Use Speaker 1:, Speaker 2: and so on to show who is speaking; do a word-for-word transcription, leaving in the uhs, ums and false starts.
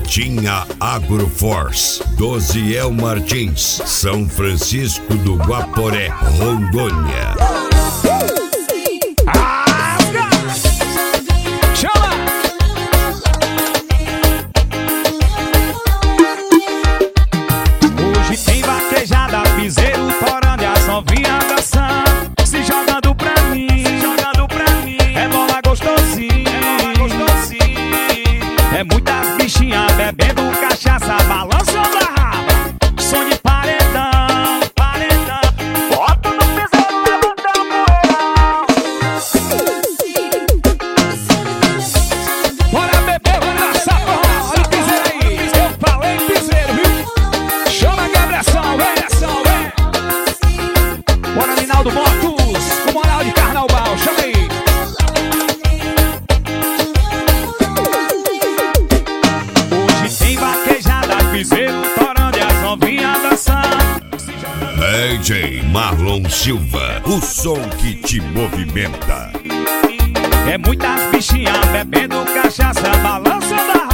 Speaker 1: Betinha Agroforce, Dosiel Martins, São Francisco do Guaporé, Rondônia.
Speaker 2: Hoje tem vaquejada, piseiro, torando e as novinhas dançando, se jogando pra mim, se jogando pra mim. É bola gostosinha, é bola gostosinha. É muitas bichinhas bebendo cachaça, balançando a raba, som de paredão, paredão. Bota no piseiro, levantando o bora beber, bora dançar, olha o piseiro aí. Eu falei piseiro, viu? Chama quebração, versão, vem. Bora Linaldo Motos, com moral de carnaval, chama aí. Hoje tem vaquejada, piseiro, torando e as novinhas dançando.
Speaker 1: D J Marlon Silva, o som que te movimenta.
Speaker 2: É muitas bichinhas bebendo cachaça, balançando a